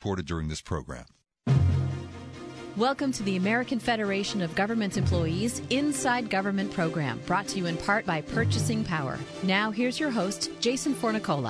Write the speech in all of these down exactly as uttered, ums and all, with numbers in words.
recorded during this program. Welcome to the American Federation of Government Employees Inside Government program, brought to you in part by Purchasing Power. Now, here's your host, Jason Fornicola.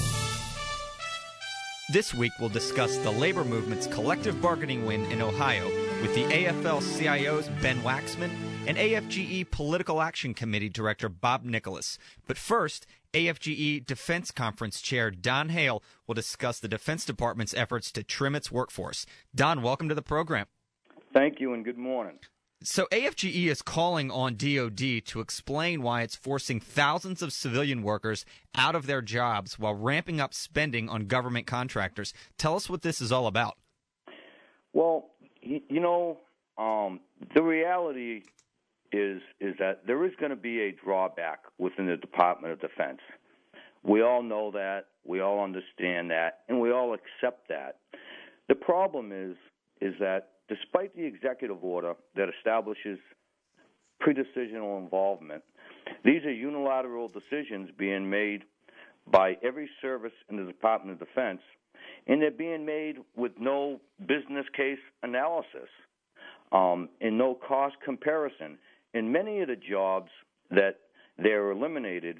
This week, we'll discuss the labor movement's collective bargaining win in Ohio with the A F L C I O's Ben Waxman and A F G E Political Action Committee Director Bob Nicholas. But first, A F G E Defense Conference Chair Don Hale will discuss the Defense Department's efforts to trim its workforce. Don, welcome to the program. Thank you and good morning. So A F G E is calling on D O D to explain why it's forcing thousands of civilian workers out of their jobs while ramping up spending on government contractors. Tell us what this is all about. Well, you know, um, the reality is is that there is going to be a drawback within the Department of Defense. We all know that, we all understand that, and we all accept that. The problem is is that despite the executive order that establishes pre-decisional involvement, these are unilateral decisions being made by every service in the Department of Defense, and they're being made with no business case analysis um, and no cost comparison. In many of the jobs that they're eliminated,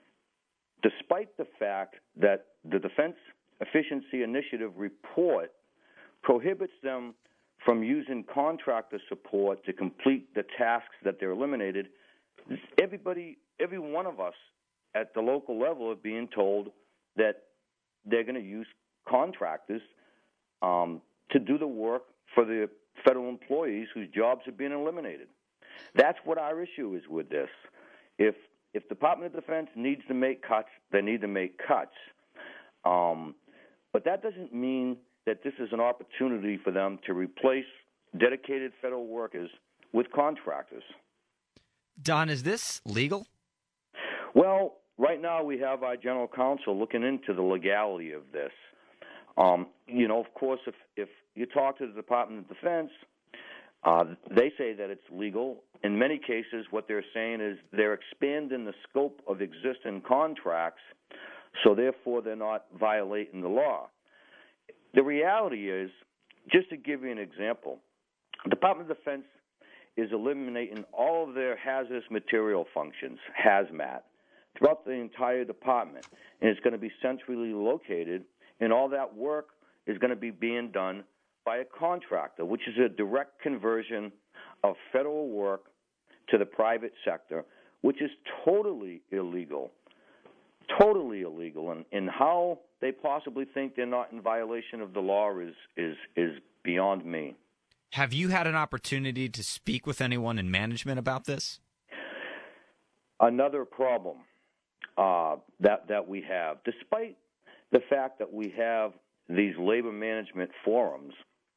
despite the fact that the Defense Efficiency Initiative report prohibits them from using contractor support to complete the tasks that they're eliminated, everybody, every one of us at the local level are being told that they're going to use contractors um, to do the work for the federal employees whose jobs are being eliminated. That's what our issue is with this. If if Department of Defense needs to make cuts, they need to make cuts. Um, but that doesn't mean that this is an opportunity for them to replace dedicated federal workers with contractors. Don, is this legal? Well, right now we have our general counsel looking into the legality of this. Um, you know, of course, if, if you talk to the Department of Defense, uh, they say that it's legal. In many cases, what they're saying is they're expanding the scope of existing contracts, so therefore they're not violating the law. The reality is, just to give you an example, the Department of Defense is eliminating all of their hazardous material functions, hazmat, throughout the entire department, and it's going to be centrally located, and all that work is going to be being done by a contractor, which is a direct conversion of federal work to the private sector, which is totally illegal. Totally illegal, and, and how they possibly think they're not in violation of the law is, is is beyond me. Have you had an opportunity to speak with anyone in management about this? Another problem uh, that that we have, despite the fact that we have these labor management forums,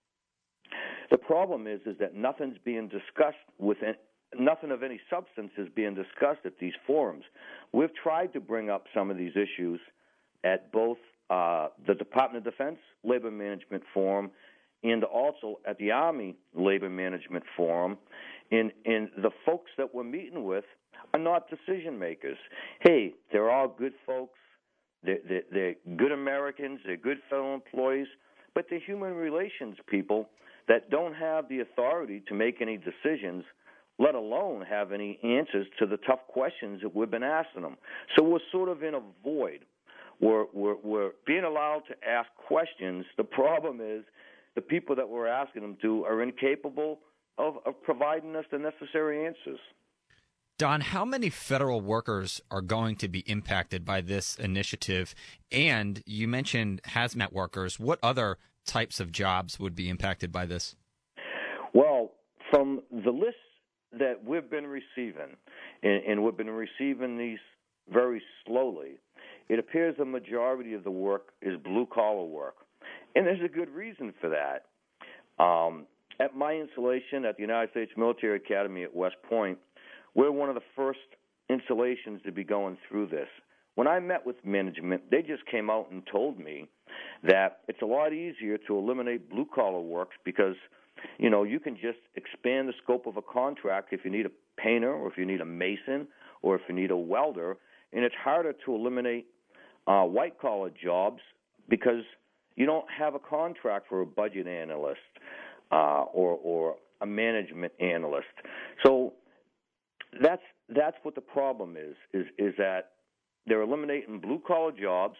the problem is is that nothing's being discussed within. Nothing of any substance is being discussed at these forums. We've tried to bring up some of these issues at both uh, the Department of Defense Labor Management Forum and also at the Army Labor Management Forum. And, and the folks that we're meeting with are not decision makers. Hey, they're all good folks. They're, they're, they're good Americans. They're good fellow employees. But they're human relations people that don't have the authority to make any decisions, let alone have any answers to the tough questions that we've been asking them. So we're sort of in a void. We're, we're, we're being allowed to ask questions. The problem is the people that we're asking them to are incapable of, of providing us the necessary answers. Don, how many federal workers are going to be impacted by this initiative? And you mentioned hazmat workers. What other types of jobs would be impacted by this? Well, from the list that we've been receiving, and, and we've been receiving these very slowly, it appears the majority of the work is blue-collar work. And there's a good reason for that. Um, at my installation at the United States Military Academy at West Point, we're one of the first installations to be going through this. When I met with management, they just came out and told me that it's a lot easier to eliminate blue-collar work because you know, you can just expand the scope of a contract if you need a painter or if you need a mason or if you need a welder, and it's harder to eliminate uh, white-collar jobs because you don't have a contract for a budget analyst uh, or or a management analyst. So that's that's what the problem is. Is is that they're eliminating blue collar jobs,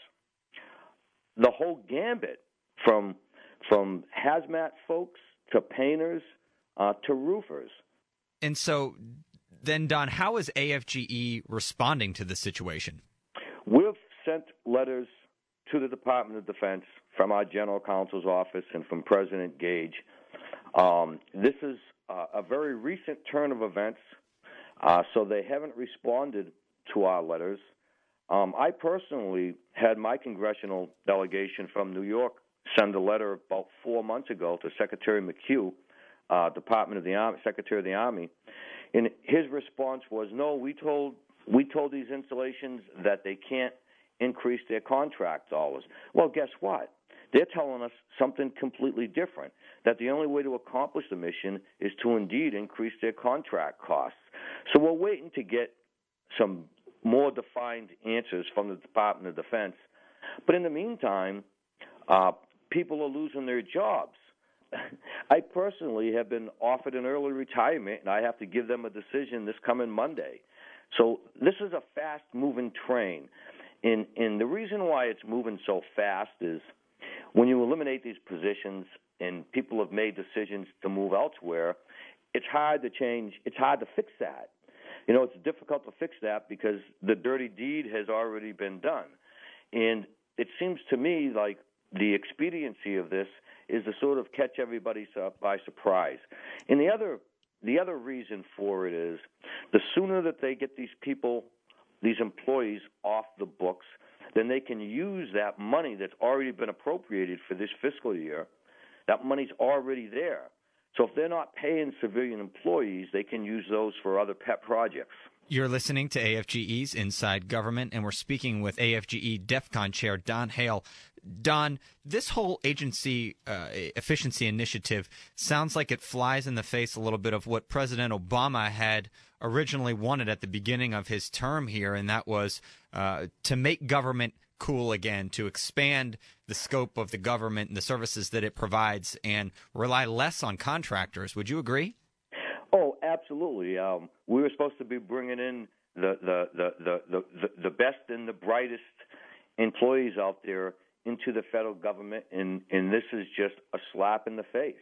the whole gambit from from hazmat folks to painters uh, to roofers. And so, then, Don, how is A F G E responding to the situation? We've sent letters to the Department of Defense from our General Counsel's office and from President Gage. Um, this is uh, a very recent turn of events, uh, so they haven't responded to our letters. Um, I personally had my congressional delegation from New York send a letter about four months ago to Secretary McHugh, uh, Department of the Army, Secretary of the Army, and his response was, "No, we told we told these installations that they can't increase their contract dollars." Well, guess what? They're telling us something completely different, that the only way to accomplish the mission is to indeed increase their contract costs. So we're waiting to get some more defined answers from the Department of Defense. But in the meantime, uh, people are losing their jobs. I personally have been offered an early retirement, and I have to give them a decision this coming Monday. So this is a fast-moving train. And, and the reason why it's moving so fast is when you eliminate these positions and people have made decisions to move elsewhere, it's hard to change. It's hard to fix that. You know, it's difficult to fix that because the dirty deed has already been done. And it seems to me like the expediency of this is to sort of catch everybody by surprise. And the other the other reason for it is the sooner that they get these people, these employees off the books, then they can use that money that's already been appropriated for this fiscal year. That money's already there. So if they're not paying civilian employees, they can use those for other pet projects. You're listening to A F G E's Inside Government, and we're speaking with A F G E DEFCON Chair Don Hale. Don, this whole agency uh, efficiency initiative sounds like it flies in the face a little bit of what President Obama had originally wanted at the beginning of his term here, and that was uh, to make government cool again, to expand the scope of the government and the services that it provides and rely less on contractors. Would you agree? Oh, absolutely. Um, we were supposed to be bringing in the the, the, the, the, the best and the brightest employees out there into the federal government, and, and this is just a slap in the face.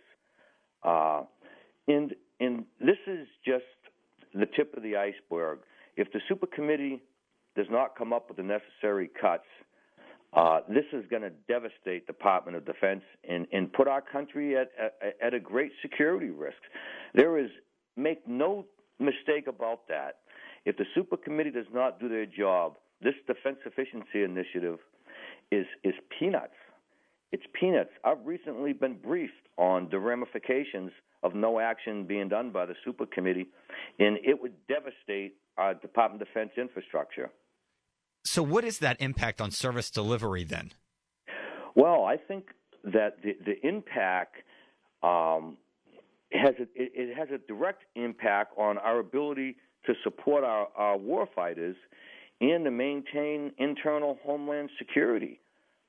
Uh, and and this is just the tip of the iceberg. If the super committee does not come up with the necessary cuts, uh, this is going to devastate the Department of Defense and, and put our country at, at at a great security risk. There is, make no mistake about that, if the super committee does not do their job, this defense efficiency initiative is is peanuts. It's peanuts. I've recently been briefed on the ramifications of no action being done by the super committee, and it would devastate our Department of Defense infrastructure. So what is that impact on service delivery then? Well, I think that the, the impact um, has a, it, it has a direct impact on our ability to support our, our warfighters and to maintain internal homeland security.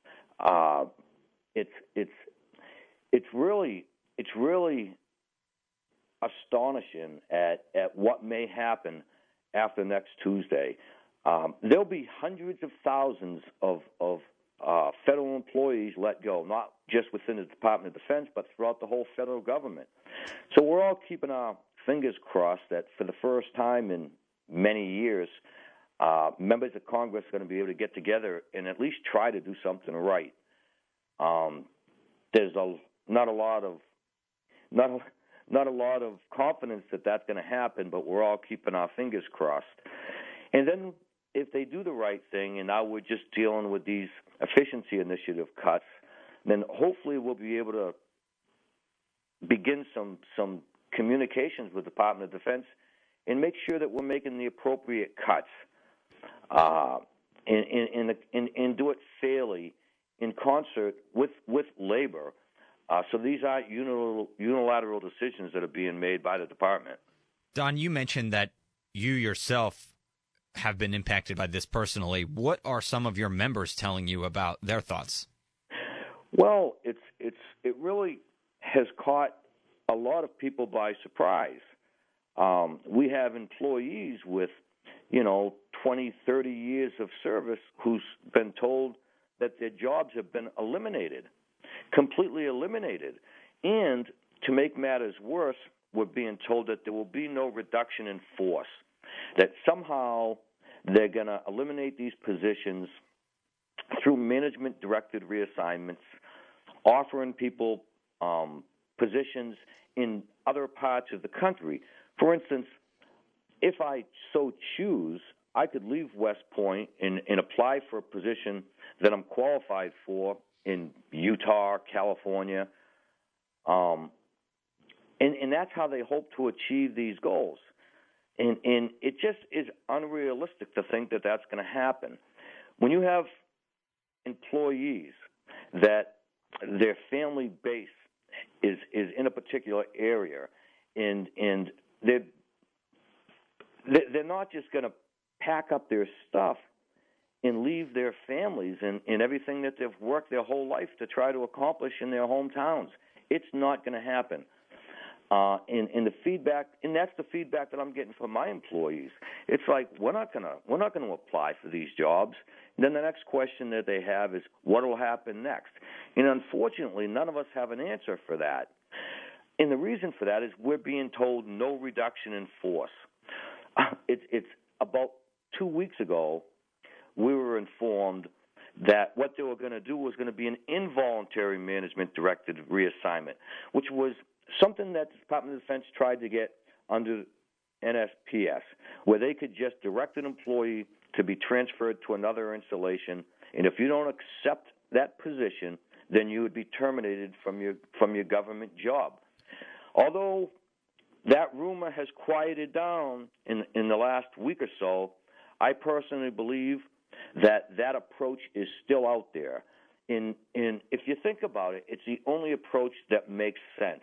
Uh, it's it's it's really it's really astonishing at, at what may happen after next Tuesday. Um, there'll be hundreds of thousands of of uh, federal employees let go, not just within the Department of Defense, but throughout the whole federal government. So we're all keeping our fingers crossed that for the first time in many years, Uh, members of Congress are going to be able to get together and at least try to do something right. Um, there's a, not a lot of not a, not a lot of confidence that that's going to happen, but we're all keeping our fingers crossed. And then if they do the right thing, and now we're just dealing with these efficiency initiative cuts, then hopefully we'll be able to begin some some communications with the Department of Defense and make sure that we're making the appropriate cuts. Uh, and, and, and, and do it fairly in concert with, with labor. Uh, so these aren't unilateral, unilateral decisions that are being made by the department. Don, you mentioned that you yourself have been impacted by this personally. What are some of your members telling you about their thoughts? Well, it's it's it really has caught a lot of people by surprise. Um, we have employees with, you know, twenty, thirty years of service who's been told that their jobs have been eliminated, completely eliminated. And to make matters worse, we're being told that there will be no reduction in force, that somehow they're going to eliminate these positions through management-directed reassignments, offering people um, positions in other parts of the country. For instance, if I so choose, I could leave West Point and, and apply for a position that I'm qualified for in Utah, California, um, and, and that's how they hope to achieve these goals. And, and it just is unrealistic to think that that's going to happen. When you have employees that their family base is is in a particular area, and and they're they're not just going to pack up their stuff and leave their families and, and everything that they've worked their whole life to try to accomplish in their hometowns. It's not going to happen. Uh, and, and the feedback, and that's the feedback that I'm getting from my employees. It's like we're not gonna we're not gonna apply for these jobs. And then the next question that they have is, what will happen next? And unfortunately, none of us have an answer for that. And the reason for that is we're being told no reduction in force. It's it's about two weeks ago we were informed that what they were going to do was going to be an involuntary management-directed reassignment, which was something that the Department of Defense tried to get under N S P S, where they could just direct an employee to be transferred to another installation, and if you don't accept that position, then you would be terminated from your from your government job. Although that rumor has quieted down in in the last week or so, I personally believe that that approach is still out there. And, and if you think about it, it's the only approach that makes sense.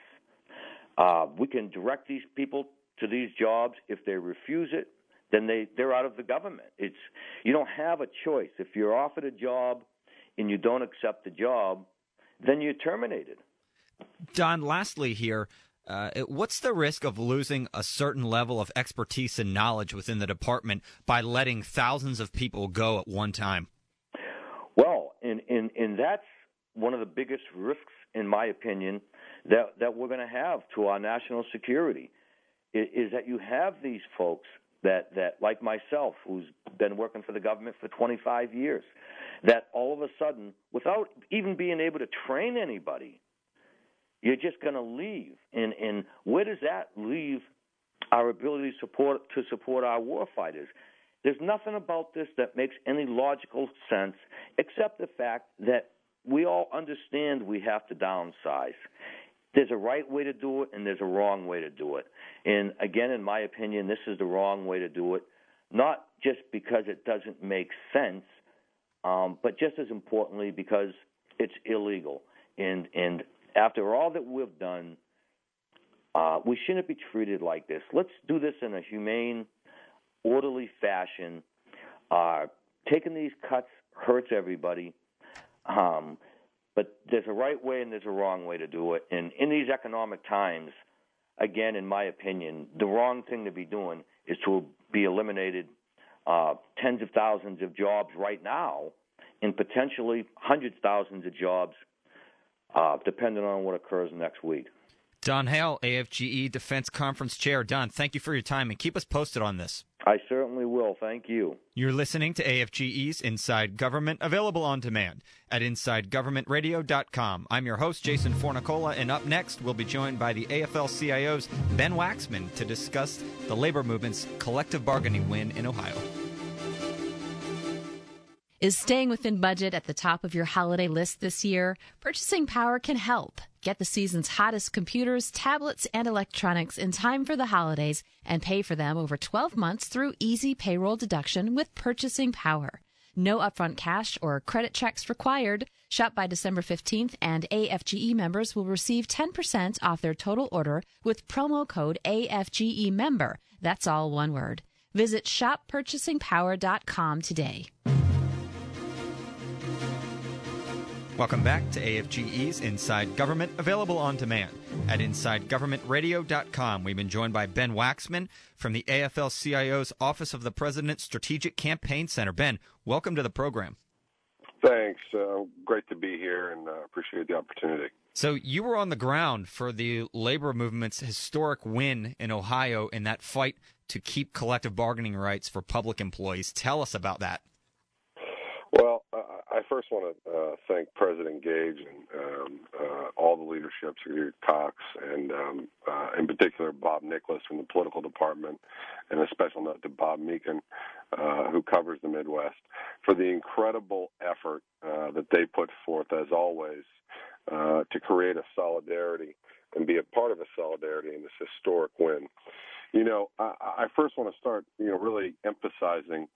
Uh, we can direct these people to these jobs. If they refuse it, then they, they're out of the government. It's you don't have a choice. If you're offered a job and you don't accept the job, then you're terminated. Don, lastly here, uh, what's the risk of losing a certain level of expertise and knowledge within the department by letting thousands of people go at one time? Well, and, and, and that's one of the biggest risks, in my opinion, that, that we're going to have to our national security, is, is that you have these folks that, that, like myself, who's been working for the government for twenty-five years, that all of a sudden, without even being able to train anybody, you're just going to leave. And, and where does that leave our ability to support, to support our warfighters? There's nothing about this that makes any logical sense except the fact that we all understand we have to downsize. There's a right way to do it, and there's a wrong way to do it. And again, in my opinion, this is the wrong way to do it, not just because it doesn't make sense, um, but just as importantly because it's illegal. And and after all that we've done, uh, we shouldn't be treated like this. Let's do this in a humane, orderly fashion. Uh, taking these cuts hurts everybody. Um, but there's a right way and there's a wrong way to do it. And in these economic times, again, in my opinion, the wrong thing to be doing is to be eliminated uh, tens of thousands of jobs right now and potentially hundreds of thousands of jobs uh, depending on what occurs next week. Don Hale, A F G E Defense Conference Chair. Don, thank you for your time, and keep us posted on this. I certainly will. Thank you. You're listening to A F G E's Inside Government, available on demand at inside government radio dot com. I'm your host, Jason Fornicola, and up next, we'll be joined by the A F L C I O's Ben Waxman to discuss the labor movement's collective bargaining win in Ohio. Is staying within budget at the top of your holiday list this year? Purchasing Power can help. Get the season's hottest computers, tablets, and electronics in time for the holidays and pay for them over twelve months through easy payroll deduction with Purchasing Power. No upfront cash or credit checks required. Shop by December fifteenth, and A F G E members will receive ten percent off their total order with promo code A F G E member. That's all one word. Visit shop purchasing power dot com today. Welcome back to A F G E's Inside Government, available on demand at inside government radio dot com. We've been joined by Ben Waxman from the A F L C I O's Office of the President Strategic Campaign Center. Ben, welcome to the program. Thanks. Uh, great to be here, and uh, appreciate the opportunity. So you were on the ground for the labor movement's historic win in Ohio in that fight to keep collective bargaining rights for public employees. Tell us about that. Well, uh, I first want to uh, thank President Gage and um, uh, all the leadership, Secretary Cox, and um, uh, in particular Bob Nicholas from the political department, and a special note to Bob Meekin, uh, who covers the Midwest, for the incredible effort uh, that they put forth, as always, uh, to create a solidarity and be a part of a solidarity in this historic win. You know, I, I first want to start, you know, really emphasizing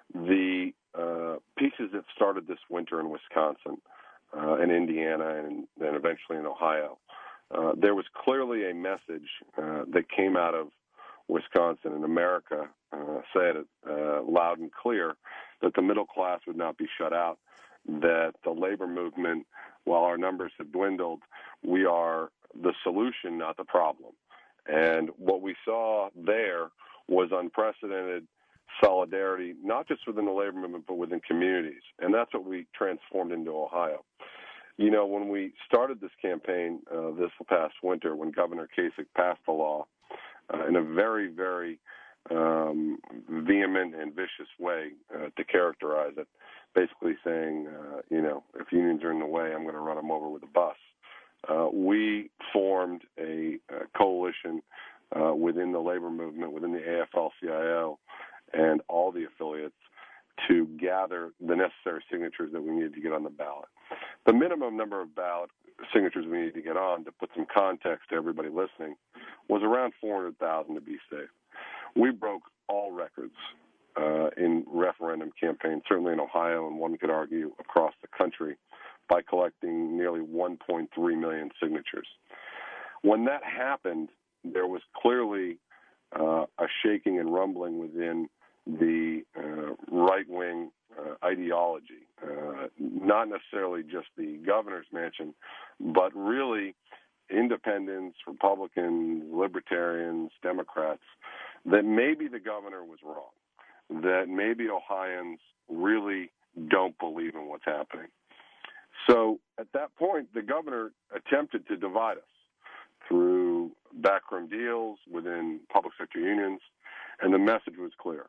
the uh, pieces that started this winter in Wisconsin, uh, in Indiana, and then eventually in Ohio. Uh, there was clearly a message uh, that came out of Wisconsin, and America uh, said it uh, loud and clear that the middle class would not be shut out, that the labor movement, while our numbers have dwindled, we are the solution, not the problem. And what we saw there was unprecedented solidarity, not just within the labor movement, but within communities. And that's what we transformed into Ohio. You know, when we started this campaign uh, this past winter, when Governor Kasich passed the law uh, in a very, very um, vehement and vicious way uh, to characterize it, basically saying, uh, you know, if unions are in the way, I'm going to run them over with a bus. Uh, we formed a, a coalition uh, within the labor movement, within the A F L C I O, and all the affiliates to gather the necessary signatures that we needed to get on the ballot. The minimum number of ballot signatures we needed to get on, to put some context to everybody listening, was around four hundred thousand to be safe. We broke all records uh, in referendum campaigns, certainly in Ohio, and one could argue across the country, by collecting nearly one point three million signatures. When that happened, there was clearly uh, a shaking and rumbling within the uh, right-wing uh, ideology, uh, not necessarily just the governor's mansion, but really independents, Republicans, libertarians, Democrats, that maybe the governor was wrong, that maybe Ohioans really don't believe in what's happening. So at that point, the governor attempted to divide us through backroom deals within public sector unions, and the message was clear.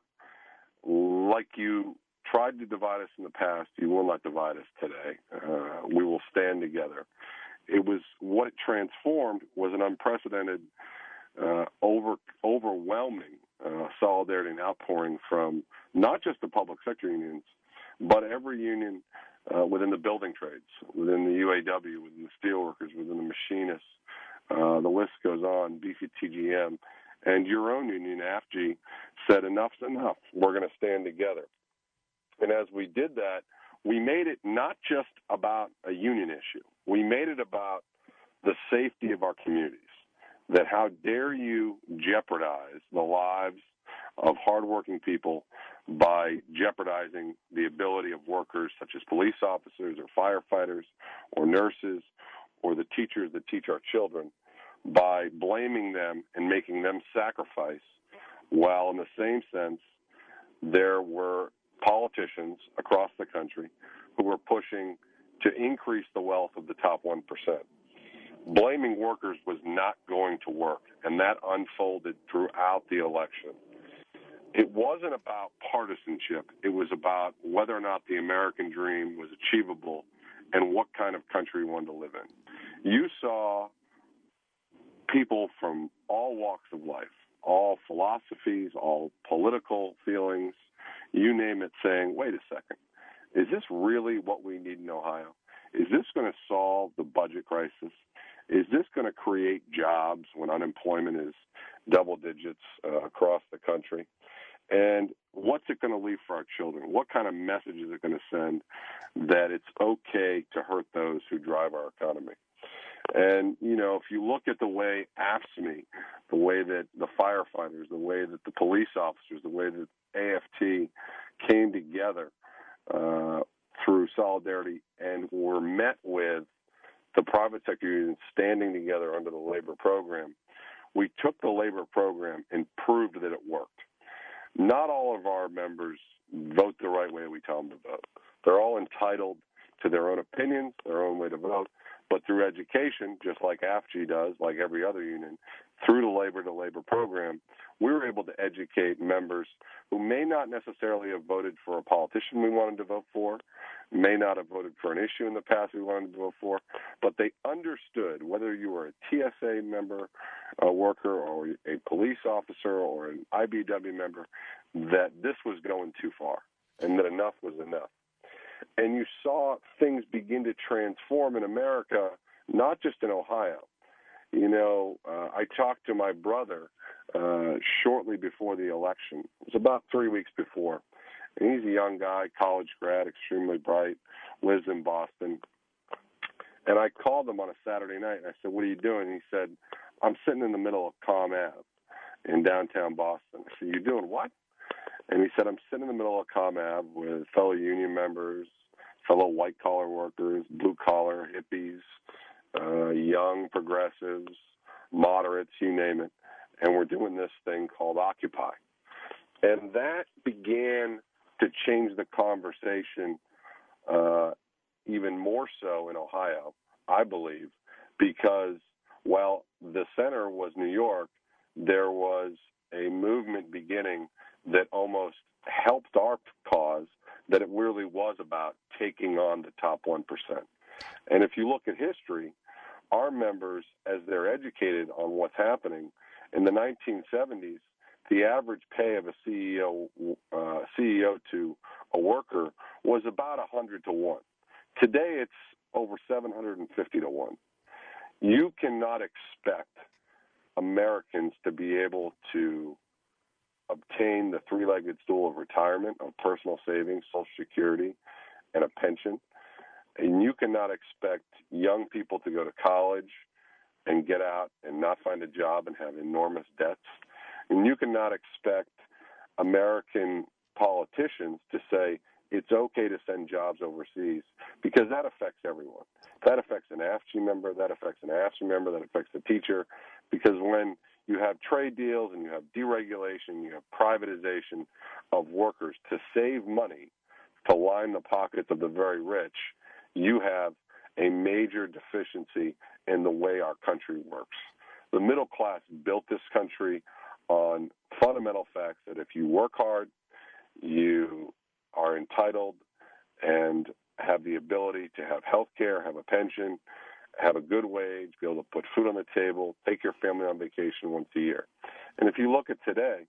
Like you tried to divide us in the past, you will not divide us today. Uh, we will stand together. It was what it transformed was an unprecedented, uh, over overwhelming uh, solidarity and outpouring from not just the public sector unions, but every union Uh, within the building trades, within the U A W, within the steelworkers, within the machinists. Uh, the list goes on, B C T G M. And your own union, A F G, said enough's enough. We're going to stand together. And as we did that, we made it not just about a union issue. We made it about the safety of our communities, that how dare you jeopardize the lives of hardworking people by jeopardizing the ability of workers such as police officers or firefighters or nurses or the teachers that teach our children, by blaming them and making them sacrifice, while in the same sense there were politicians across the country who were pushing to increase the wealth of the top one percent. Blaming workers was not going to work, and that unfolded throughout the election. It wasn't about partisanship. It was about whether or not the American dream was achievable and what kind of country we wanted to live in. You saw people from all walks of life, all philosophies, all political feelings, you name it, saying, wait a second, is this really what we need in Ohio? Is this going to solve the budget crisis? Is this going to create jobs when unemployment is double digits uh, across the country? And what's it going to leave for our children? What kind of message is it going to send that it's okay to hurt those who drive our economy? And, you know, if you look at the way A F S C M E, the way that the firefighters, the way that the police officers, the way that A F T came together uh, through solidarity and were met with the private sector unions standing together under the labor program, we took the labor program and proved that it worked. Not all of our members vote the right way we tell them to vote. They're all entitled to their own opinions, their own way to vote, but through education, just like A F G E does, like every other union, through the labor to labor program, we were able to educate members who may not necessarily have voted for a politician we wanted to vote for, may not have voted for an issue in the past we wanted to vote for, but they understood, whether you were a T S A member, a worker, or a police officer, or an I B W member, that this was going too far and that enough was enough. And you saw things begin to transform in America, not just in Ohio. You know, uh, I talked to my brother uh, shortly before the election. It was about three weeks before. And he's a young guy, college grad, extremely bright, lives in Boston. And I called him on a Saturday night, and I said, "What are you doing?" And he said, "I'm sitting in the middle of Comm Ave in downtown Boston." I said, "You doing what?" And he said, "I'm sitting in the middle of Comm Ave with fellow union members, fellow white-collar workers, blue-collar, hippies, uh, young progressives, moderates, you name it, and we're doing this thing called Occupy." And that began to change the conversation uh, even more so in Ohio, I believe, because while the center was New York, there was a movement beginning that almost helped our cause, that it really was about taking on the top one percent. And if you look at history, our members, as they're educated on what's happening, in the nineteen seventies, the average pay of a C E O, uh, C E O to a worker was about one hundred to one. Today, it's over seven hundred fifty to one. You cannot expect Americans to be able to obtain the three-legged stool of retirement, of personal savings, Social Security, and a pension. And you cannot expect young people to go to college and get out and not find a job and have enormous debts. And you cannot expect American politicians to say it's okay to send jobs overseas, because that affects everyone. That affects an A F G E member, that affects an A F G E member, that affects the teacher, because when you have trade deals and you have deregulation, you have privatization of workers to save money to line the pockets of the very rich, you have a major deficiency in the way our country works. The middle class built this country on fundamental facts that if you work hard, you are entitled and have the ability to have health care, have a pension, have a good wage, be able to put food on the table, take your family on vacation once a year. And if you look at today,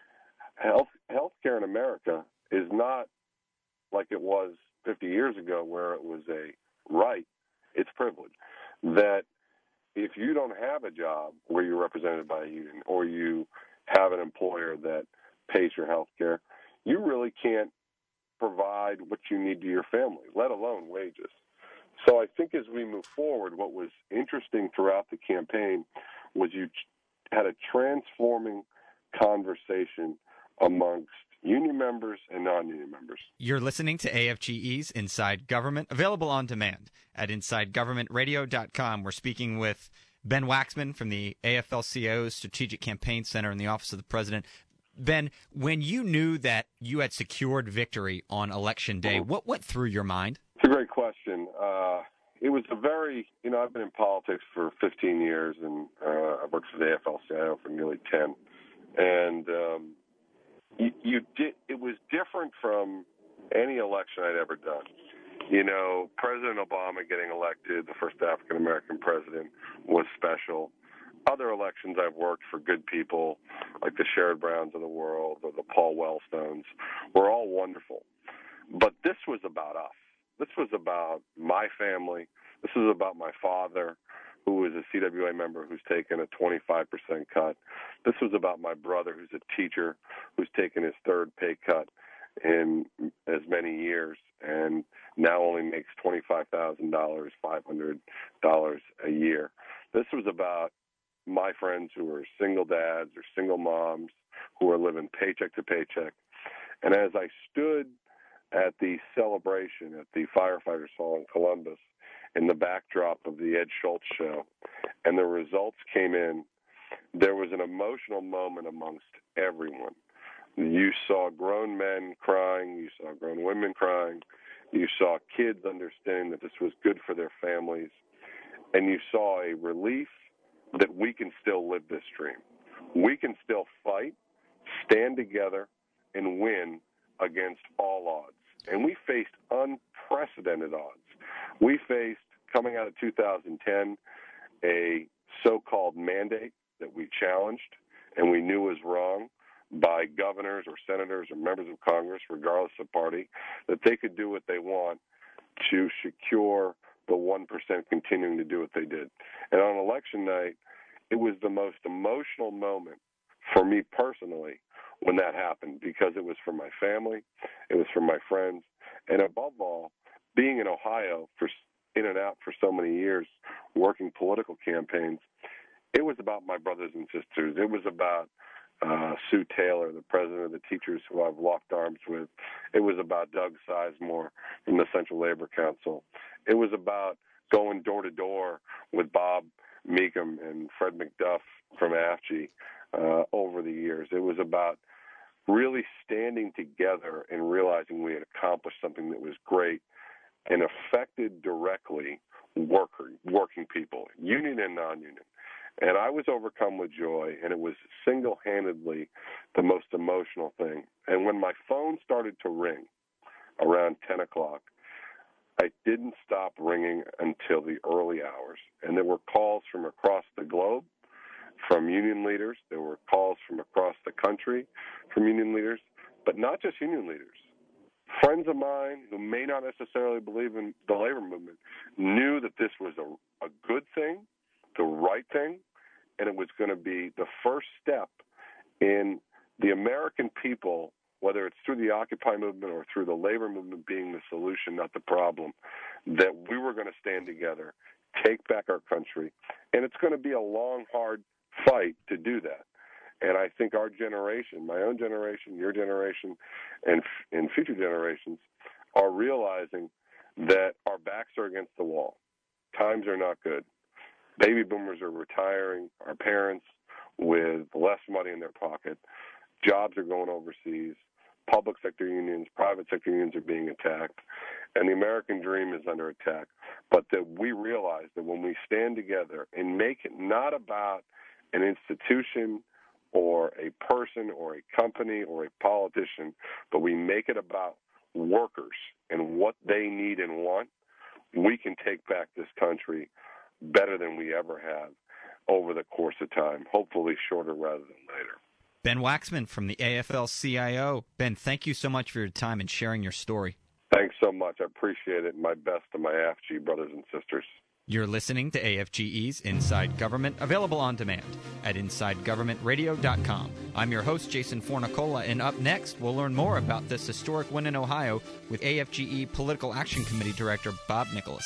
health health care in America is not like it was fifty years ago where it was a right, it's privilege. That if you don't have a job where you're represented by a union or you have an employer that pays your health care, you really can't provide what you need to your family, let alone wages. So I think as we move forward, what was interesting throughout the campaign was you had a transforming conversation amongst union members and non-union members. You're listening to A F G E's Inside Government, available on demand at inside government radio dot com. We're speaking with Ben Waxman from the A F L C I O's Strategic Campaign Center in the Office of the President. Ben, when you knew that you had secured victory on Election Day, what went through your mind? It's a great question. Uh, it was a very, you know, I've been in politics for fifteen years, and uh, I've worked for the A F L C I O for nearly ten. And um, you, you did. It was different from any election I'd ever done. You know, President Obama getting elected, the first African American president, was special. Other elections I've worked for good people, like the Sherrod Browns of the world or the Paul Wellstones, were all wonderful. But this was about us. This was about my family. This was about my father, who is a C W A member who's taken a twenty-five percent cut. This was about my brother, who's a teacher, who's taken his third pay cut in as many years and now only makes twenty-five thousand dollars, five hundred dollars a year. This was about my friends who are single dads or single moms who are living paycheck to paycheck. And as I stood at the celebration at the Firefighters Hall in Columbus in the backdrop of the Ed Schultz show, and the results came in, there was an emotional moment amongst everyone. You saw grown men crying. You saw grown women crying. You saw kids understanding that this was good for their families. And you saw a relief that we can still live this dream. We can still fight, stand together, and win against all odds. And we faced unprecedented odds. We faced, coming out of two thousand ten, a so-called mandate that we challenged and we knew was wrong by governors or senators or members of Congress, regardless of party, that they could do what they want to secure the one percent continuing to do what they did. And on election night, it was the most emotional moment for me personally when that happened, because it was for my family, it was for my friends, and above all, being in Ohio for in and out for so many years, working political campaigns, it was about my brothers and sisters. It was about uh, Sue Taylor, the president of the teachers who I've locked arms with. It was about Doug Sizemore from the Central Labor Council. It was about going door to door with Bob Meekum and Fred McDuff from A F G uh, over the years. It was about really standing together and realizing we had accomplished something that was great and affected directly worker, working people, union and non-union. And I was overcome with joy, and it was single-handedly the most emotional thing. And when my phone started to ring around ten o'clock, I didn't stop ringing until the early hours. And there were calls from across the globe from union leaders. There were calls from across the country from union leaders, but not just union leaders. Friends of mine who may not necessarily believe in the labor movement knew that this was a, a good thing, the right thing, and it was going to be the first step in the American people, whether it's through the Occupy movement or through the labor movement being the solution, not the problem, that we were going to stand together, take back our country. And it's going to be a long, hard fight to do that. And I think our generation, my own generation, your generation, and, and future generations are realizing that our backs are against the wall. Times are not good. Baby boomers are retiring, our parents with less money in their pocket. Jobs are going overseas. Public sector unions, private sector unions are being attacked. And the American dream is under attack. But that we realize that when we stand together and make it not about an institution or a person or a company or a politician, but we make it about workers and what they need and want, we can take back this country better than we ever have over the course of time, hopefully shorter rather than later. Ben Waxman from the A F L C I O. Ben, thank you so much for your time and sharing your story. Thanks so much. I appreciate it. My best to my A F G brothers and sisters. You're listening to A F G E's Inside Government, available on demand at inside government radio dot com. I'm your host, Jason Fornicola, and up next, we'll learn more about this historic win in Ohio with A F G E Political Action Committee Director Bob Nicholas.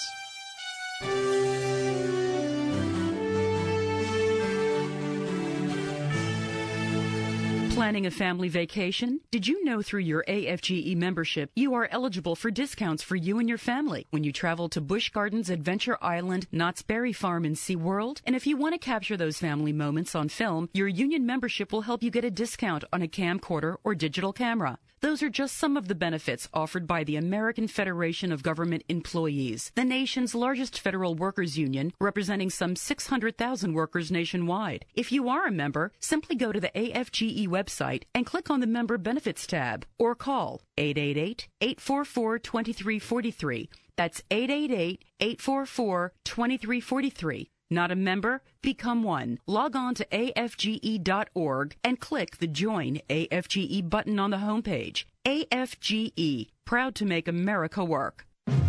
Planning a family vacation? Did you know through your A F G E membership you are eligible for discounts for you and your family when you travel to Busch Gardens Adventure Island, Knott's Berry Farm, and SeaWorld? And if you want to capture those family moments on film, your union membership will help you get a discount on a camcorder or digital camera. Those are just some of the benefits offered by the American Federation of Government Employees, the nation's largest federal workers union, representing some six hundred thousand workers nationwide. If you are a member, simply go to the A F G E website and click on the Member Benefits tab or call eight eight eight, eight four four, two three four three. That's eight eight eight, eight four four, two three four three. Not a member? Become one. Log on to A F G E dot org and click the Join A F G E button on the homepage. A F G E, proud to make America work.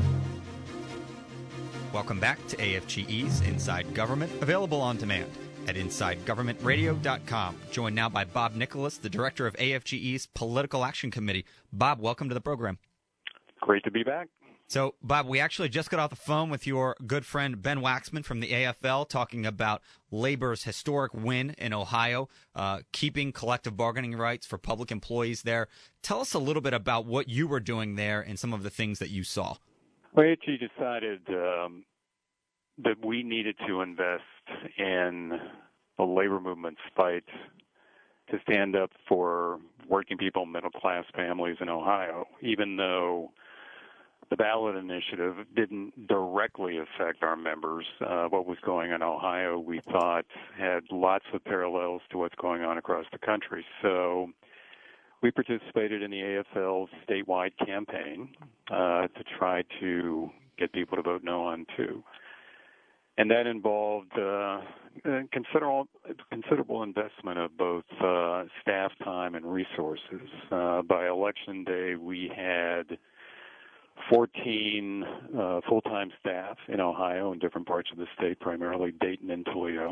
Welcome back to A F G E's Inside Government, available on demand at inside government radio dot com. Joined now by Bob Nicholas, the director of A F G E's Political Action Committee. Bob, welcome to the program. Great to be back. So, Bob, we actually just got off the phone with your good friend Ben Waxman from the A F L talking about labor's historic win in Ohio, uh, keeping collective bargaining rights for public employees there. Tell us a little bit about what you were doing there and some of the things that you saw. Well, A F G decided um, that we needed to invest in the labor movement's fight to stand up for working people, middle-class families in Ohio, even though the ballot initiative didn't directly affect our members. Uh, what was going on in Ohio, we thought, had lots of parallels to what's going on across the country. So we participated in the A F L's statewide campaign uh, to try to get people to vote no on two. And that involved uh, considerable, considerable investment of both uh, staff time and resources. Uh, by election day, we had fourteen uh, full-time staff in Ohio in different parts of the state, primarily Dayton and Toledo.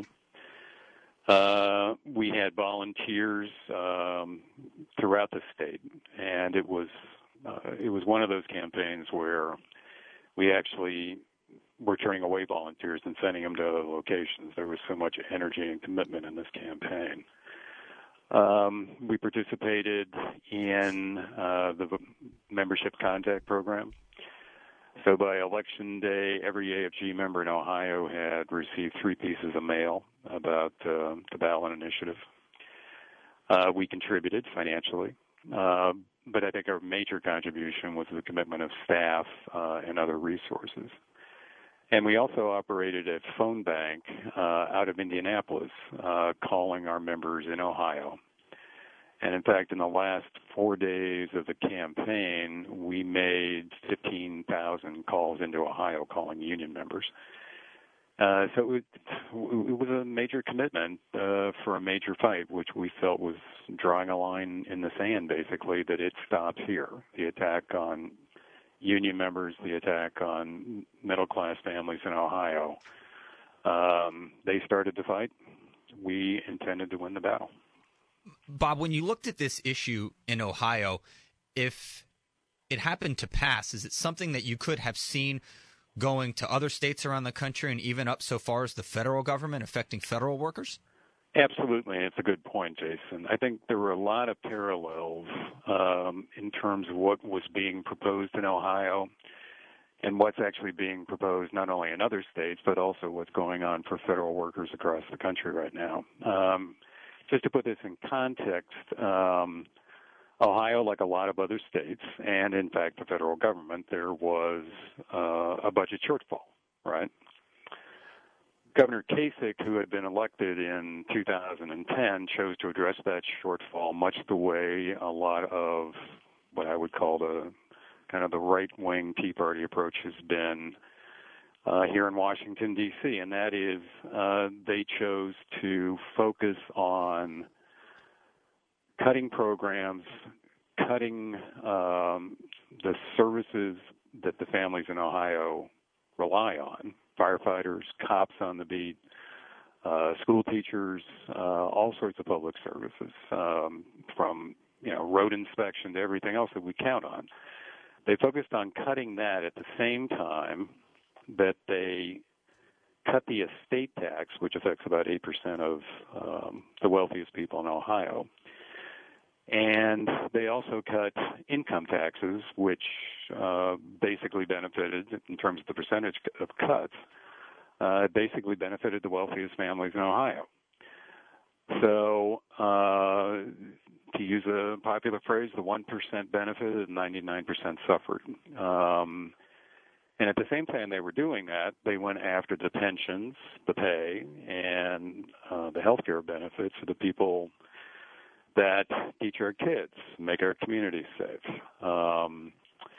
Uh, we had volunteers um, throughout the state, and it was uh, it was one of those campaigns where we actually were turning away volunteers and sending them to other locations. There was so much energy and commitment in this campaign. Um, we participated in uh, the membership contact program. So by election day, every A F G member in Ohio had received three pieces of mail about uh, the ballot initiative. Uh, we contributed financially, uh, but I think our major contribution was the commitment of staff uh, and other resources. And we also operated a phone bank uh, out of Indianapolis, uh, calling our members in Ohio. And in fact, in the last four days of the campaign, we made fifteen thousand calls into Ohio calling union members. Uh, so it, it was a major commitment uh, for a major fight, which we felt was drawing a line in the sand, basically, that it stops here. The attack on union members, the attack on middle-class families in Ohio. Um, they started the fight. We intended to win the battle. Bob, when you looked at this issue in Ohio, if it happened to pass, is it something that you could have seen going to other states around the country and even up so far as the federal government, affecting federal workers? Absolutely. It's a good point, Jason. I think there were a lot of parallels um, in terms of what was being proposed in Ohio and what's actually being proposed not only in other states, but also what's going on for federal workers across the country right now. Um, just to put this in context, um, Ohio, like a lot of other states, and in fact the federal government, there was uh, a budget shortfall, right? Governor Kasich, who had been elected in two thousand ten, chose to address that shortfall much the way a lot of what I would call the kind of the right-wing Tea Party approach has been uh, here in Washington, D C, and that is uh, they chose to focus on cutting programs, cutting um, the services that the families in Ohio rely on. Firefighters, cops on the beat, uh, school teachers, uh, all sorts of public services, um, from you know road inspection to everything else that we count on. They focused on cutting that at the same time that they cut the estate tax, which affects about eight percent of um, the wealthiest people in Ohio. And they also cut income taxes, which uh, basically benefited, in terms of the percentage of cuts, uh, basically benefited the wealthiest families in Ohio. So, uh, to use a popular phrase, the one percent benefited and ninety-nine percent suffered. Um, and at the same time they were doing that, they went after the pensions, the pay, and uh, the health care benefits of the people that teach our kids, make our communities safe. Um,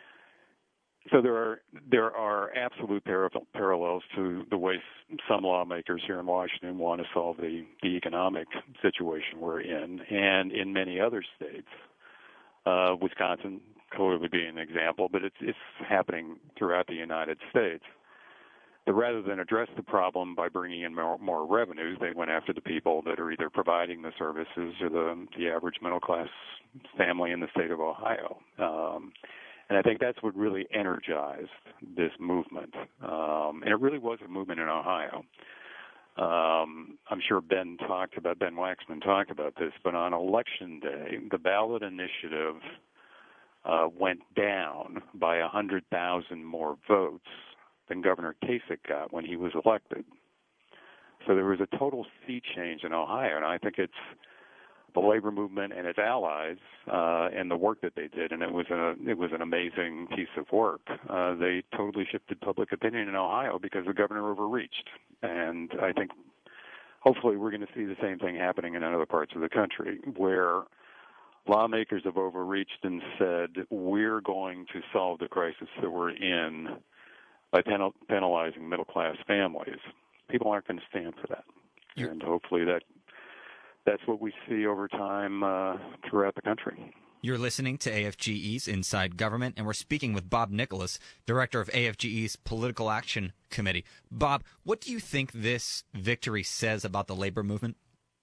so there are there are absolute par- parallels to the way some lawmakers here in Washington want to solve the, the economic situation we're in, and in many other states, uh, Wisconsin clearly being an example, but it's it's happening throughout the United States. That rather than address the problem by bringing in more, more revenues, they went after the people that are either providing the services or the, the average middle-class family in the state of Ohio. Um, And I think that's what really energized this movement. Um, and it really was a movement in Ohio. Um, I'm sure Ben talked about, Ben Waxman talked about this, but on election day, the ballot initiative uh, went down by one hundred thousand more votes than Governor Kasich got when he was elected. So there was a total sea change in Ohio, and I think it's the labor movement and its allies uh, and the work that they did, and it was a it was an amazing piece of work. Uh, they totally shifted public opinion in Ohio because the governor overreached, and I think hopefully we're going to see the same thing happening in other parts of the country where lawmakers have overreached and said we're going to solve the crisis that we're in by penal- penalizing middle-class families. People aren't going to stand for that, You're- and hopefully that. That's what we see over time uh, throughout the country. You're listening to A F G E's Inside Government, and we're speaking with Bob Nicholas, director of A F G E's Political Action Committee. Bob, what do you think this victory says about the labor movement?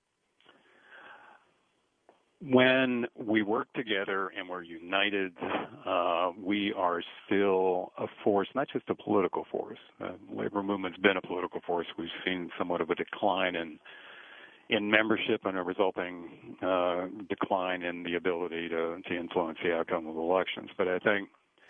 When we work together and we're united, uh, we are still a force, not just a political force. Uh, labor movement's been a political force. We've seen somewhat of a decline in in membership and a resulting uh, decline in the ability to, to influence the outcome of elections. But I think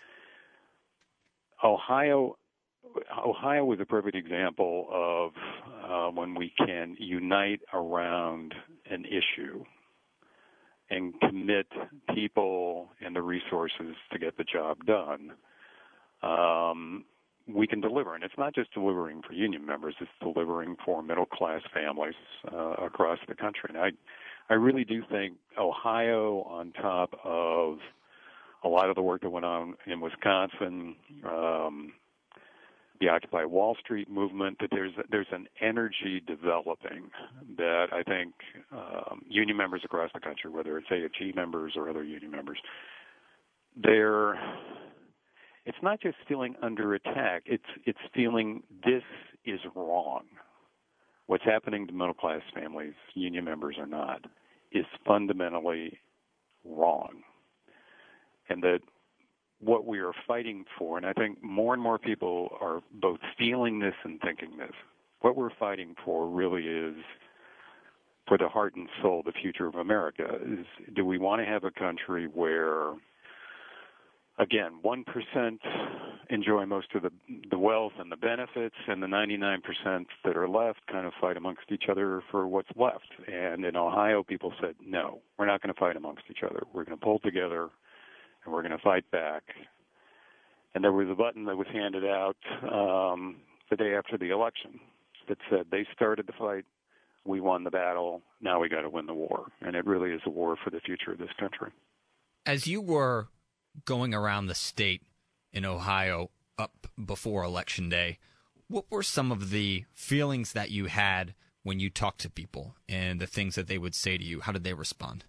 Ohio, Ohio was a perfect example of uh, when we can unite around an issue and commit people and the resources to get the job done. Um, we can deliver. And it's not just delivering for union members, it's delivering for middle-class families uh, across the country. And I, I really do think Ohio, on top of a lot of the work that went on in Wisconsin, um, the Occupy Wall Street movement, that there's there's an energy developing that I think um, union members across the country, whether it's A F G members or other union members, they're it's not just feeling under attack. It's it's feeling this is wrong. What's happening to middle-class families, union members or not, is fundamentally wrong. And that what we are fighting for, and I think more and more people are both feeling this and thinking this, what we're fighting for really is for the heart and soul, the future of America. Is do we want to have a country where, again, one percent enjoy most of the, the wealth and the benefits, and the ninety-nine percent that are left kind of fight amongst each other for what's left? And in Ohio, people said, no, we're not going to fight amongst each other. We're going to pull together, and we're going to fight back. And there was a button that was handed out um, the day after the election that said they started the fight, we won the battle, now we got to win the war. And it really is a war for the future of this country. As you were going around the state in Ohio up before Election Day, what were some of the feelings that you had when you talked to people and the things that they would say to you? How did they respond?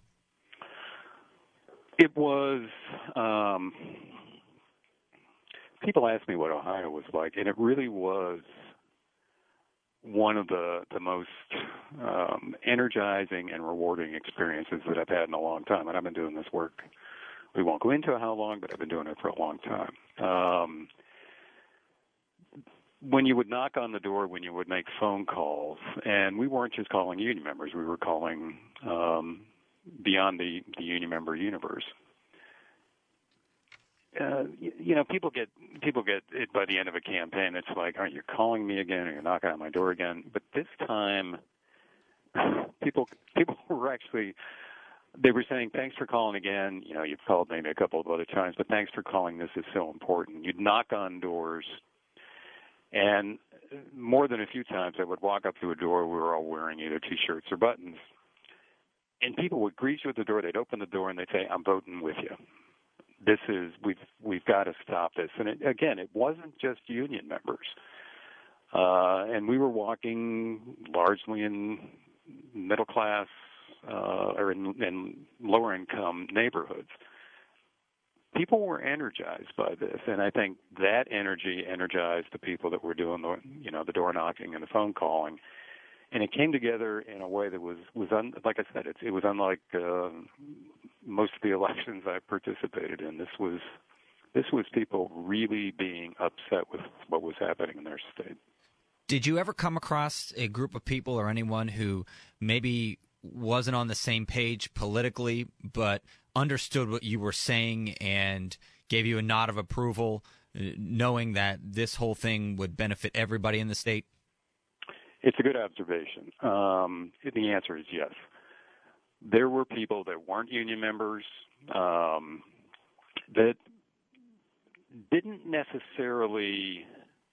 It was, um, people asked me what Ohio was like, and it really was one of the, the most um, energizing and rewarding experiences that I've had in a long time. And I've been doing this work. We won't go into how long, but I've been doing it for a long time. Um, when you would knock on the door, when you would make phone calls, and we weren't just calling union members, we were calling um, beyond the, the union member universe. Uh, you, you know, people get people get it by the end of a campaign. It's like, aren't you calling me again? Or you're knocking on my door again? But this time, people people were actually. They were saying, thanks for calling again. You know, you've called maybe a couple of other times, but thanks for calling. This is so important. You'd knock on doors, and more than a few times I would walk up to a door. We were all wearing either T-shirts or buttons, and people would greet you at the door. They'd open the door, and they'd say, I'm voting with you. This is, we've, we've got to stop this. And it, again, it wasn't just union members. Uh, and we were walking largely in middle class, Uh, or in, in lower-income neighborhoods. People were energized by this, and I think that energy energized the people that were doing the, you know, the door knocking and the phone calling, and it came together in a way that was was un, like I said, it, it was unlike uh, most of the elections I participated in. This was This was people really being upset with what was happening in their state. Did you ever come across a group of people or anyone who maybe wasn't on the same page politically but understood what you were saying and gave you a nod of approval, knowing that this whole thing would benefit everybody in the state? It's a good observation. Um, the answer is yes. There were people that weren't union members um, that didn't necessarily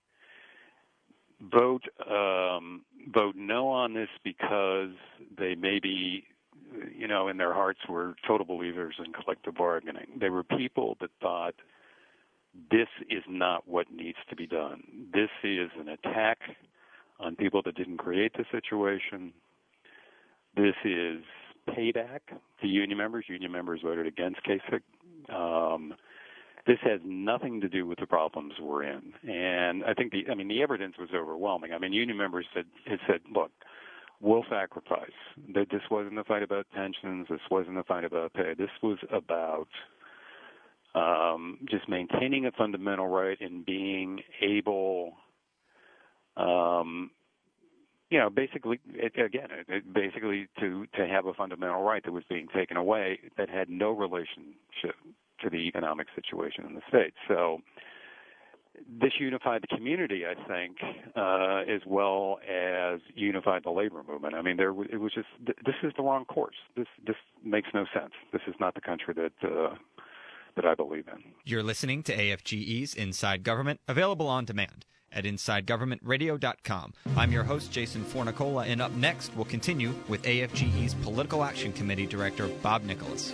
vote um, vote no on this because they maybe, you know, in their hearts were total believers in collective bargaining. They were people that thought this is not what needs to be done. This is an attack on people that didn't create the situation. This is payback to union members. Union members voted against Kasich. Um, this has nothing to do with the problems we're in. And I think the, I mean, the evidence was overwhelming. I mean, union members said, had said, look, we'll sacrifice. That this wasn't a fight about pensions. This wasn't a fight about pay. This was about um, just maintaining a fundamental right and being able, um, you know, basically, it, again, it, basically to, to have a fundamental right that was being taken away that had no relationship to the economic situation in the state. So this unified the community, I think, uh, as well as unified the labor movement. I mean, there it was just this is the wrong course. This this makes no sense. This is not the country that uh, that I believe in. You're listening to A F G E's Inside Government, available on demand at inside government radio dot com. I'm your host, Jason Fornicola, and up next, we'll continue with A F G E's Political Action Committee Director, Bob Nicholas.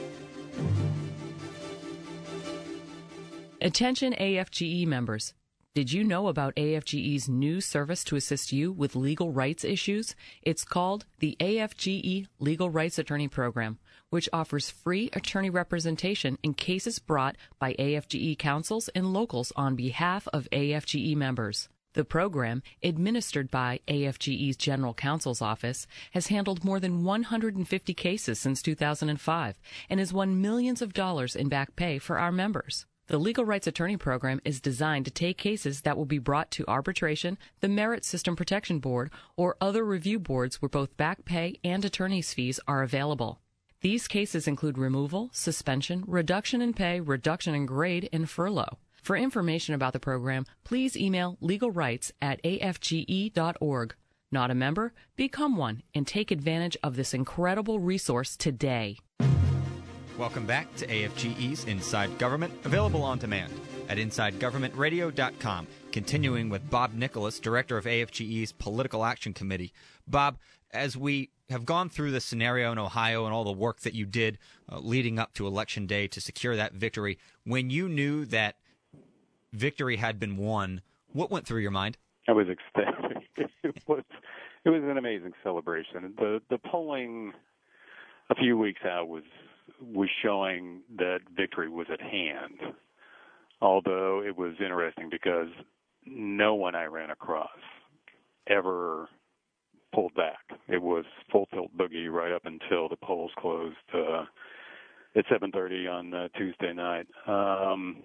Attention A F G E members. Did you know about A F G E's new service to assist you with legal rights issues? It's called the A F G E Legal Rights Attorney Program, which offers free attorney representation in cases brought by A F G E councils and locals on behalf of A F G E members. The program, administered by A F G E's General Counsel's Office, has handled more than one hundred fifty cases since two thousand five and has won millions of dollars in back pay for our members. The Legal Rights Attorney Program is designed to take cases that will be brought to arbitration, the Merit System Protection Board, or other review boards where both back pay and attorney's fees are available. These cases include removal, suspension, reduction in pay, reduction in grade, and furlough. For information about the program, please email legalrights at a f g e dot org. Not a member? Become one and take advantage of this incredible resource today. Welcome back to A F G E's Inside Government, available on demand at inside government radio dot com. Continuing with Bob Nicholas, Director of A F G E's Political Action Committee. Bob, as we have gone through the scenario in Ohio and all the work that you did uh, leading up to Election Day to secure that victory, when you knew that victory had been won, what went through your mind? I was ecstatic. It was, it was an amazing celebration. The, the polling a few weeks out was was showing that victory was at hand, although it was interesting because no one I ran across ever pulled back. It was full tilt boogie right up until the polls closed uh, at seven thirty on uh, Tuesday night. Um,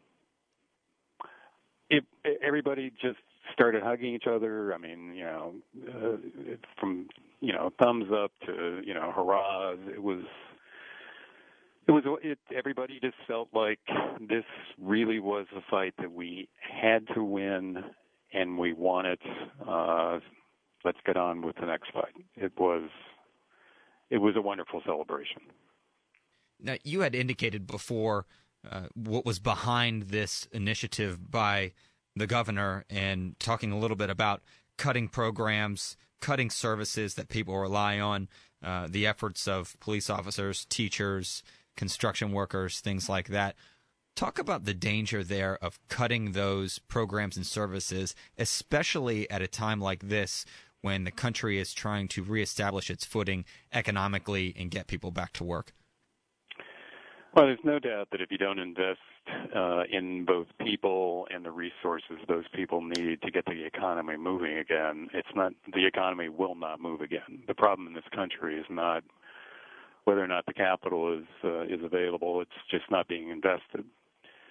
it, everybody just started hugging each other. I mean, you know, uh, from, you know, thumbs up to, you know, hurrahs. It was It was. It, everybody just felt like this really was a fight that we had to win, and we won it. Uh, let's get on with the next fight. It was. It was a wonderful celebration. Now, you had indicated before uh, what was behind this initiative by the governor, and talking a little bit about cutting programs, cutting services that people rely on, uh, the efforts of police officers, teachers, construction workers, things like that. Talk about the danger there of cutting those programs and services, especially at a time like this when the country is trying to reestablish its footing economically and get people back to work. Well, there's no doubt that if you don't invest uh, in both people and the resources those people need to get the economy moving again, it's not the economy will not move again. The problem in this country is not whether or not the capital is uh, is available. It's just not being invested.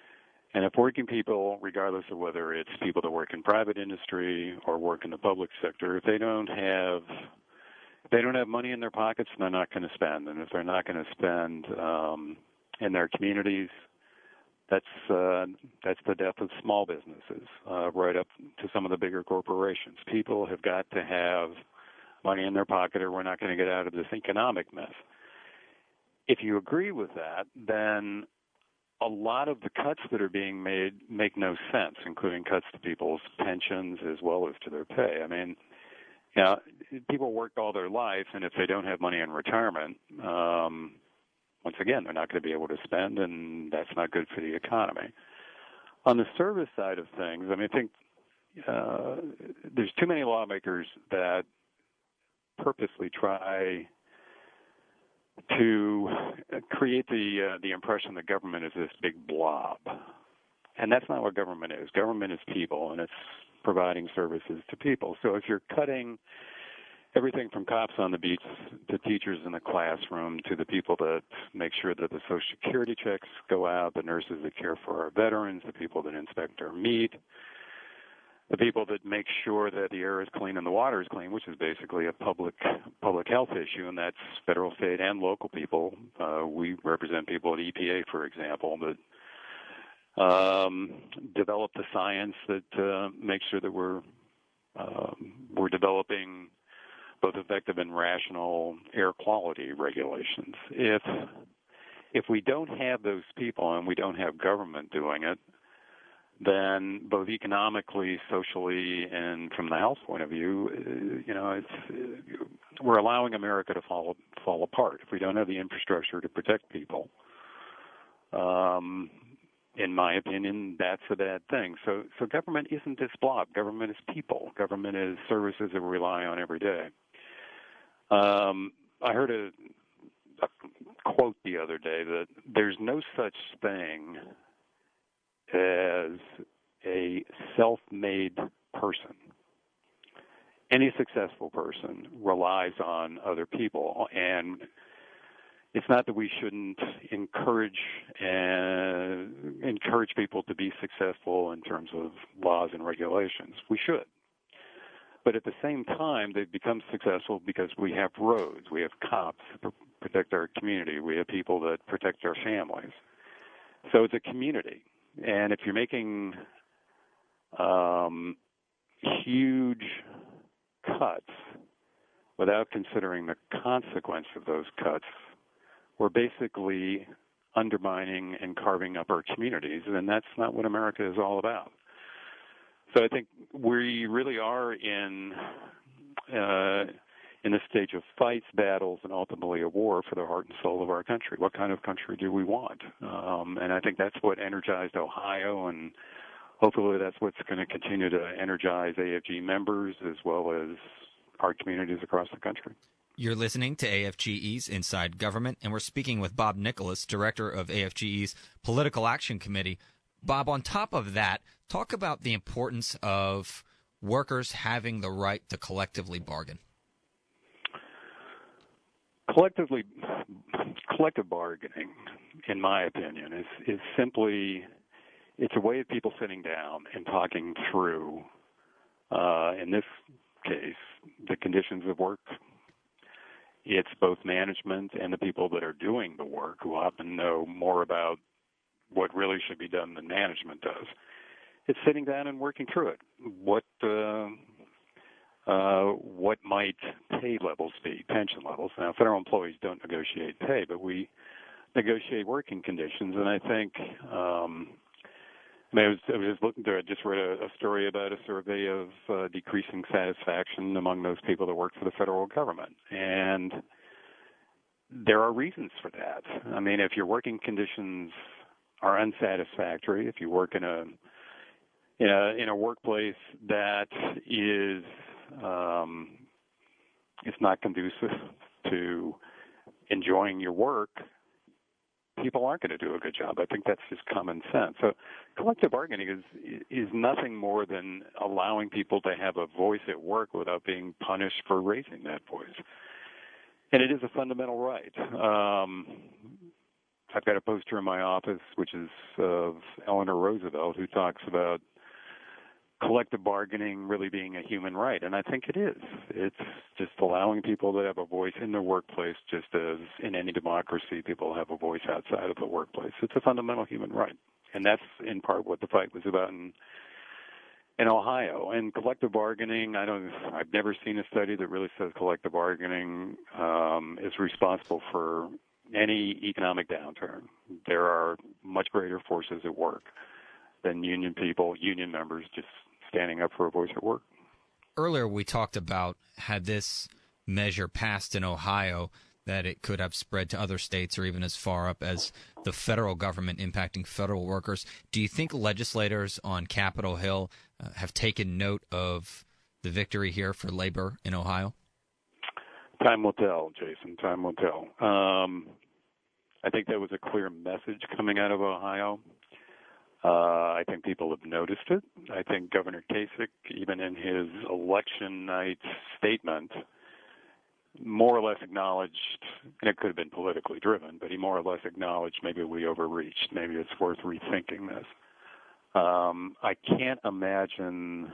And if working people, regardless of whether it's people that work in private industry or work in the public sector, if they don't have if they don't have money in their pockets, they're not going to spend. And if they're not going to spend um, in their communities, that's uh, that's the death of small businesses, uh, right up to some of the bigger corporations. People have got to have money in their pocket, or we're not going to get out of this economic mess. If you agree with that, then a lot of the cuts that are being made make no sense, including cuts to people's pensions as well as to their pay. I mean, you know, people work all their life, and if they don't have money in retirement, um, once again, they're not going to be able to spend, and that's not good for the economy. On the service side of things, I mean, I think uh, there's too many lawmakers that purposely try to create the uh, the impression that government is this big blob. And that's not what government is. Government is people, and it's providing services to people. So if you're cutting everything from cops on the beach to teachers in the classroom to the people that make sure that the Social Security checks go out, the nurses that care for our veterans, the people that inspect our meat, the people that make sure that the air is clean and the water is clean, which is basically a public public health issue, and that's federal, state, and local people. Uh, we represent people at E P A, for example, that um, develop the science that uh, makes sure that we're um, we're developing both effective and rational air quality regulations. If if we don't have those people and we don't have government doing it, then both economically, socially, and from the health point of view, uh, you know, it's uh, we're allowing America to fall fall apart if we don't have the infrastructure to protect people. Um, in my opinion, that's a bad thing. So, so government isn't this blob. Government is people. Government is services that we rely on every day. Um, I heard a, a quote the other day that there's no such thing as a self-made person. Any successful person relies on other people, and it's not that we shouldn't encourage uh, encourage people to be successful in terms of laws and regulations. We should. But at the same time, they've become successful because we have roads, we have cops to protect our community, we have people that protect our families. So it's a community. And if you're making um, huge cuts without considering the consequence of those cuts, we're basically undermining and carving up our communities, and that's not what America is all about. So I think we really are in uh, in the stage of fights, battles, and ultimately a war for the heart and soul of our country. What kind of country do we want? Um, and I think that's what energized Ohio, and hopefully that's what's going to continue to energize A F G members as well as our communities across the country. You're listening to A F G E's Inside Government, and we're speaking with Bob Nicholas, director of A F G E's Political Action Committee. Bob, on top of that, talk about the importance of workers having the right to collectively bargain. Collectively, collective bargaining, in my opinion, is, is simply, it's a way of people sitting down and talking through, uh, in this case, the conditions of work. It's both management and the people that are doing the work who often know more about what really should be done than management does. It's sitting down and working through it. What uh, uh, what might pay levels be, pension levels? Now, federal employees don't negotiate pay, but we negotiate working conditions. And I think, um, I mean, I was, I was just looking through, I just read a, a story about a survey of uh, decreasing satisfaction among those people that work for the federal government. And there are reasons for that. I mean, if your working conditions are unsatisfactory, if you work in a in a, in a workplace that is um, it's not conducive to enjoying your work, people aren't going to do a good job. I think that's just common sense. So collective bargaining is is nothing more than allowing people to have a voice at work without being punished for raising that voice. And it is a fundamental right. Um, I've got a poster in my office, which is of Eleanor Roosevelt, who talks about collective bargaining really being a human right, and I think it is. It's just allowing people to have a voice in their workplace, just as in any democracy people have a voice outside of the workplace. It's a fundamental human right, and that's in part what the fight was about in in Ohio. And collective bargaining, I don't, I've never seen a study that really says collective bargaining um, is responsible for any economic downturn. There are much greater forces at work than union people, union members just standing up for a voice at work. Earlier we talked about, had this measure passed in Ohio, that it could have spread to other states or even as far up as the federal government, impacting federal workers. Do you think legislators on Capitol Hill uh, have taken note of the victory here for labor in Ohio? Time will tell, Jason. Time will tell. Um, I think that was a clear message coming out of Ohio. Uh, I think people have noticed it. I think Governor Kasich, even in his election night statement, more or less acknowledged, and it could have been politically driven, but he more or less acknowledged maybe we overreached. Maybe it's worth rethinking this. Um, I can't imagine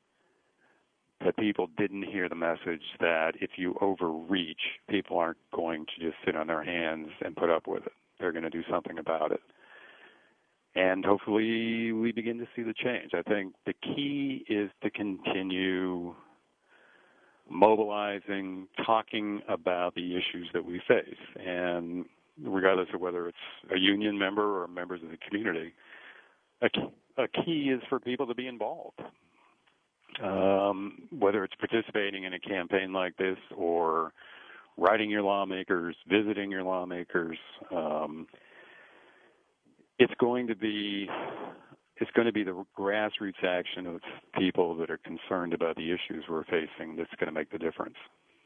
that people didn't hear the message that if you overreach, people aren't going to just sit on their hands and put up with it. They're going to do something about it. And hopefully we begin to see the change. I think the key is to continue mobilizing, talking about the issues that we face. And regardless of whether it's a union member or members of the community, a key, a key is for people to be involved. Um, whether it's participating in a campaign like this or writing your lawmakers, visiting your lawmakers, um, it's going to be it's going to be the grassroots action of people that are concerned about the issues we're facing that's going to make the difference.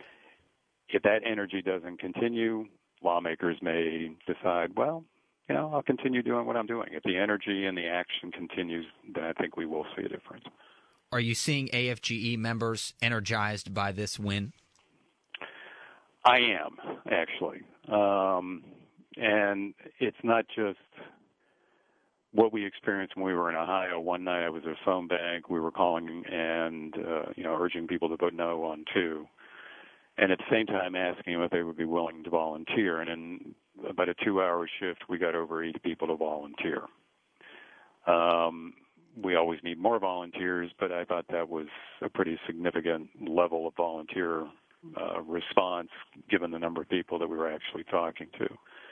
If that energy doesn't continue, lawmakers may decide, well, you know, I'll continue doing what I'm doing. If the energy and the action continues, then I think we will see a difference. Are you seeing A F G E members energized by this win? I am, actually. Um, and it's not just what we experienced when we were in Ohio. One night I was at a phone bank. We were calling and, uh, you know, urging people to vote no on two. And at the same time asking them if they would be willing to volunteer. And in about a two-hour shift, we got over eighty people to volunteer. Um, we always need more volunteers, but I thought that was a pretty significant level of volunteer uh, response given the number of people that we were actually talking to.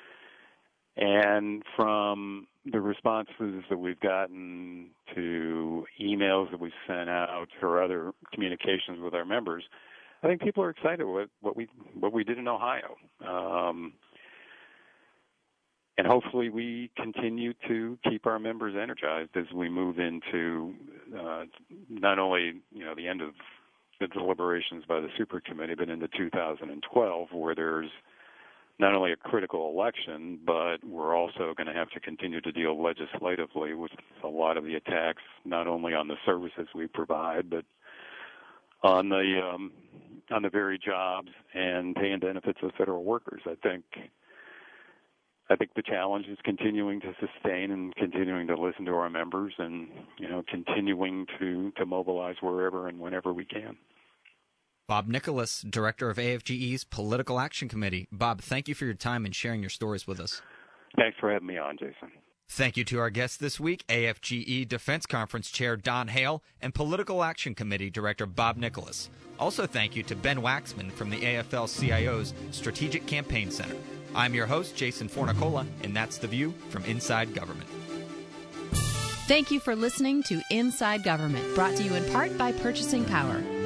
And from the responses that we've gotten to emails that we've sent out or other communications with our members, I think people are excited with what we what we did in Ohio. Um, and hopefully we continue to keep our members energized as we move into uh, not only, you know, the end of the deliberations by the Super Committee, but into two thousand twelve, where there's not only a critical election, but we're also going to have to continue to deal legislatively with a lot of the attacks, not only on the services we provide, but on the um, on the very jobs and pay and benefits of federal workers. I think I think the challenge is continuing to sustain and continuing to listen to our members, and you know, continuing to, to mobilize wherever and whenever we can. Bob Nicholas, Director of A F G E's Political Action Committee. Bob, thank you for your time and sharing your stories with us. Thanks for having me on, Jason. Thank you to our guests this week, A F G E Defense Conference Chair Don Hale and Political Action Committee Director Bob Nicholas. Also thank you to Ben Waxman from the A F L C I O's Strategic Campaign Center. I'm your host, Jason Fornicola, and that's The View from Inside Government. Thank you for listening to Inside Government, brought to you in part by Purchasing Power.